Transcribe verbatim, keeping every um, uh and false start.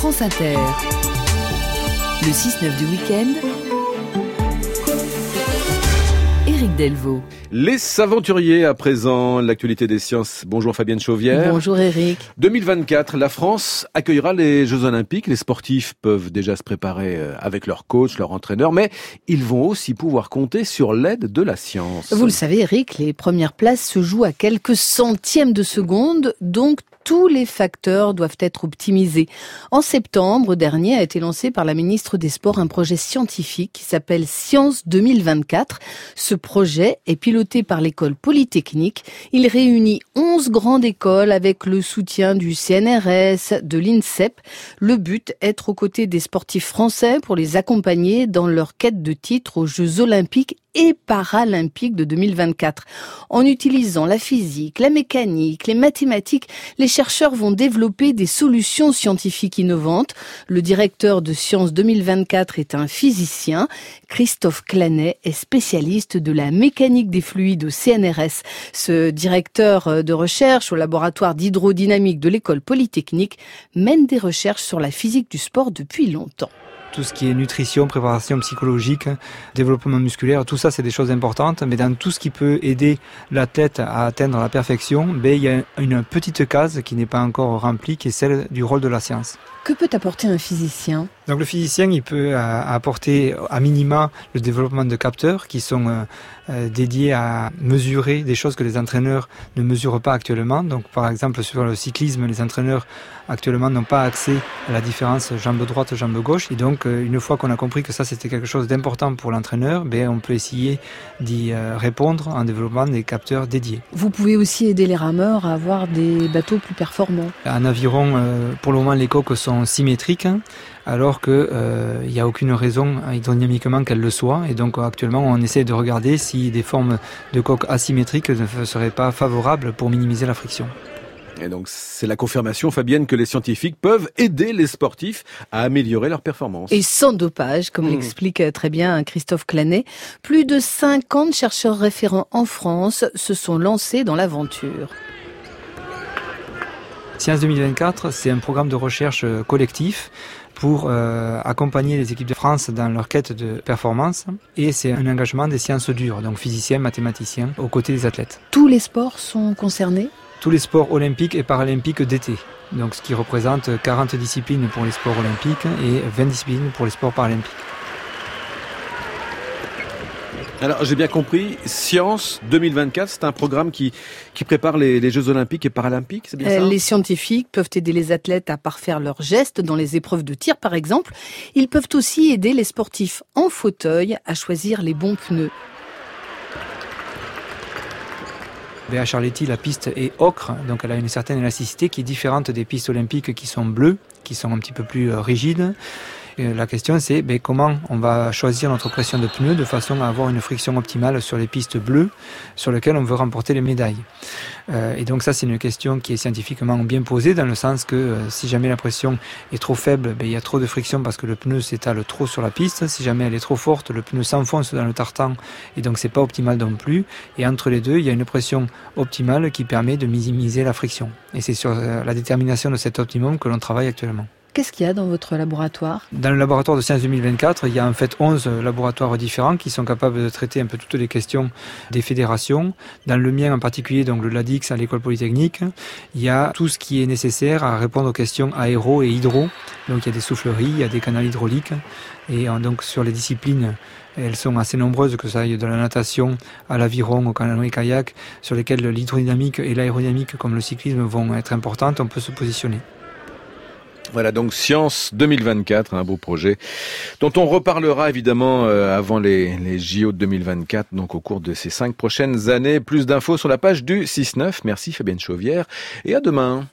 France Inter. Le six neuf du week-end, Éric Delvaux. Les aventuriers à présent, l'actualité des sciences. Bonjour Fabienne Chauvière. Bonjour Éric. deux mille vingt-quatre, la France accueillera les Jeux Olympiques. Les sportifs peuvent déjà se préparer avec leur coach, leur entraîneur, mais ils vont aussi pouvoir compter sur l'aide de la science. Vous le savez Éric, les premières places se jouent à quelques centièmes de seconde, donc tous les facteurs doivent être optimisés. En septembre dernier a été lancé par la ministre des Sports un projet scientifique qui s'appelle Science deux mille vingt-quatre. Ce projet est piloté par l'école polytechnique. Il réunit onze grandes écoles avec le soutien du C N R S, de l'INSEP. Le but, être aux côtés des sportifs français pour les accompagner dans leur quête de titre aux Jeux Olympiques et paralympiques de deux mille vingt-quatre. En utilisant la physique, la mécanique, les mathématiques, les chercheurs vont développer des solutions scientifiques innovantes. Le directeur de Science deux mille vingt-quatre est un physicien. Christophe Clanet est spécialiste de la mécanique des fluides au C N R S. Ce directeur de recherche au laboratoire d'hydrodynamique de l'école polytechnique mène des recherches sur la physique du sport depuis longtemps. Tout ce qui est nutrition, préparation psychologique, développement musculaire, tout ça c'est des choses importantes, mais dans tout ce qui peut aider l'athlète à atteindre la perfection, ben, il y a une petite case qui n'est pas encore remplie, qui est celle du rôle de la science. Que peut apporter un physicien ? Donc le physicien, il peut apporter à minima le développement de capteurs qui sont euh, euh, dédiés à mesurer des choses que les entraîneurs ne mesurent pas actuellement. Donc par exemple sur le cyclisme, les entraîneurs actuellement n'ont pas accès à la différence jambe droite, jambe gauche. Et donc euh, une fois qu'on a compris que ça c'était quelque chose d'important pour l'entraîneur, ben, on peut essayer d'y euh, répondre en développant des capteurs dédiés. Vous pouvez aussi aider les rameurs à avoir des bateaux plus performants. En aviron, euh, pour le moment les coques sont symétriques, hein, alors qu'il n'y euh, a aucune raison hydrodynamiquement qu'elles le soient. Et donc actuellement on essaie de regarder si des formes de coques asymétriques ne seraient pas favorables pour minimiser la friction. Et donc c'est la confirmation, Fabienne, que les scientifiques peuvent aider les sportifs à améliorer leur performance. Et sans dopage, comme mmh. l'explique très bien Christophe Clanet. Plus de cinquante chercheurs référents en France se sont lancés dans l'aventure. Science deux mille vingt-quatre, c'est un programme de recherche collectif pour euh, accompagner les équipes de France dans leur quête de performance. Et c'est un engagement des sciences dures, donc physiciens, mathématiciens, aux côtés des athlètes. Tous les sports sont concernés ? Tous les sports olympiques et paralympiques d'été. Donc ce qui représente quarante disciplines pour les sports olympiques et vingt disciplines pour les sports paralympiques. Alors, j'ai bien compris, Science deux mille vingt-quatre, c'est un programme qui, qui prépare les, les Jeux Olympiques et Paralympiques, c'est bien ça ? Les scientifiques peuvent aider les athlètes à parfaire leurs gestes dans les épreuves de tir, par exemple. Ils peuvent aussi aider les sportifs en fauteuil à choisir les bons pneus. À Charletti, la piste est ocre, donc elle a une certaine élasticité qui est différente des pistes olympiques qui sont bleues, qui sont un petit peu plus rigides. Et la question c'est ben, comment on va choisir notre pression de pneus de façon à avoir une friction optimale sur les pistes bleues sur lesquelles on veut remporter les médailles. Euh, et donc ça c'est une question qui est scientifiquement bien posée dans le sens que euh, si jamais la pression est trop faible, ben, il y a trop de friction parce que le pneu s'étale trop sur la piste. Si jamais elle est trop forte, le pneu s'enfonce dans le tartan et donc c'est pas optimal non plus. Et entre les deux, il y a une pression optimale qui permet de minimiser la friction. Et c'est sur euh, la détermination de cet optimum que l'on travaille actuellement. Qu'est-ce qu'il y a dans votre laboratoire ? Dans le laboratoire de Science deux mille vingt-quatre, il y a en fait onze laboratoires différents qui sont capables de traiter un peu toutes les questions des fédérations. Dans le mien en particulier, donc le LADIX à l'école polytechnique, il y a tout ce qui est nécessaire à répondre aux questions aéro et hydro. Donc il y a des souffleries, il y a des canaux hydrauliques. Et donc sur les disciplines, elles sont assez nombreuses, que ça aille de la natation à l'aviron, au canoë kayak, sur lesquelles l'hydrodynamique et l'aérodynamique, comme le cyclisme, vont être importantes, on peut se positionner. Voilà donc Science deux mille vingt-quatre, un beau projet dont on reparlera évidemment euh, avant les, les J O de deux mille vingt-quatre, donc au cours de ces cinq prochaines années. Plus d'infos sur la page du six neuf. Merci Fabienne Chauvière et à demain.